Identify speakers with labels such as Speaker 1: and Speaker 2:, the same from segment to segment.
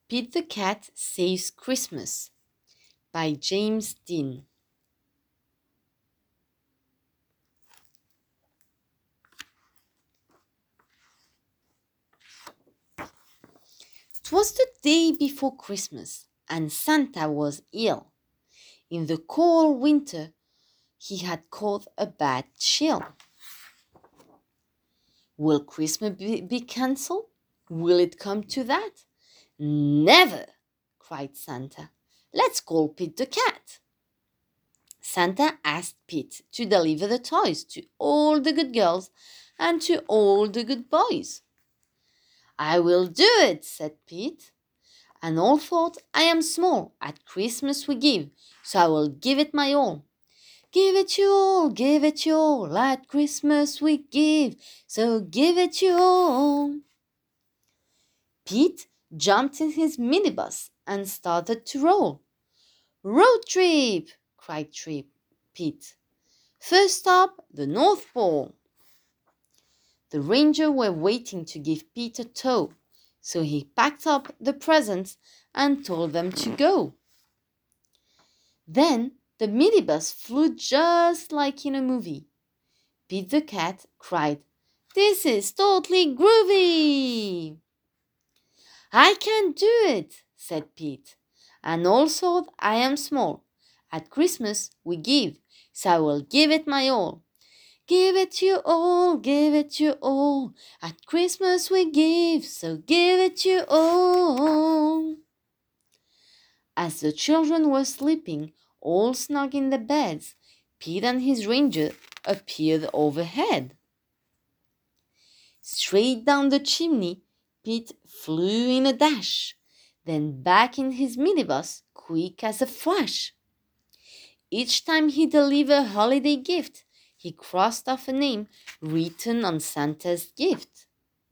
Speaker 1: Pete the Cat Saves Christmas by James Dean. 'Twas the day before Christmas, and Santa was ill. In the cold winter, he had caught a bad chill. Will Christmas be cancelled? Will it come to that? Never, cried Santa. Let's call Pete the Cat. Santa asked Pete to deliver the toys to all the good girls and to all the good boys. I will do it, said Pete. And all thought, I am small, at Christmas we give, so I will give it my all. Give it your all, at Christmas we give, so give it your all. Pete jumped in his minibus and started to roll. Road trip, cried Pete. First stop, the North Pole. The reindeer were waiting to give Pete a tow, so he packed up the presents and told them to go. Then the minibus flew just like in a movie. Pete the Cat cried, "This is totally groovy!" "I can do it," said Pete, "and also I am small. At Christmas we give, so I will give it my all. Give it you all, give it you all. At Christmas we give, so give it you all." As the children were sleeping, all snug in their beds, Pete and his reindeer appeared overhead. Straight down the chimney, Pete flew in a dash, then back in his minibus, quick as a flash. Each time he delivered a holiday gift, he crossed off a name written on Santa's gift.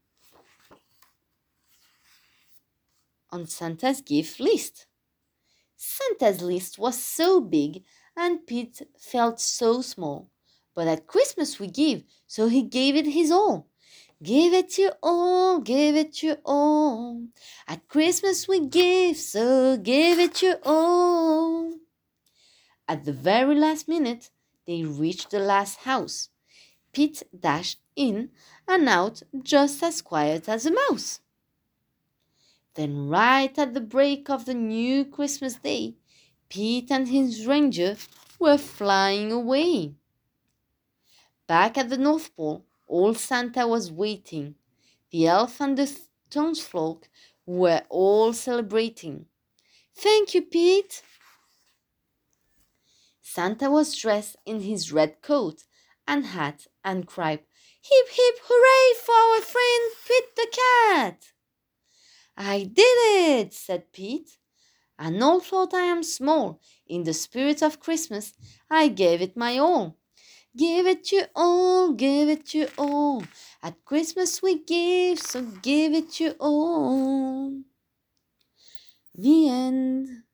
Speaker 1: On Santa's gift list. Santa's list was so big and Pete felt so small. But at Christmas we give, so he gave it his all. Give it your all, give it your all. At Christmas we give, so give it your all. At the very last minute, they reached the last house. Pete dashed in and out just as quiet as a mouse. Then right at the break of the new Christmas day, Pete and his reindeer were flying away. Back at the North Pole, old Santa was waiting. The elf and the townsfolk were all celebrating. "Thank you, Pete." Santa was dressed in his red coat and hat and cried, "Hip, hip, hooray for our friend Pete the Cat!" "I did it," said Pete. "And although I am small, in the spirit of Christmas, I gave it my all. Give it you all, give it you all. At Christmas we give, so give it you all." The end.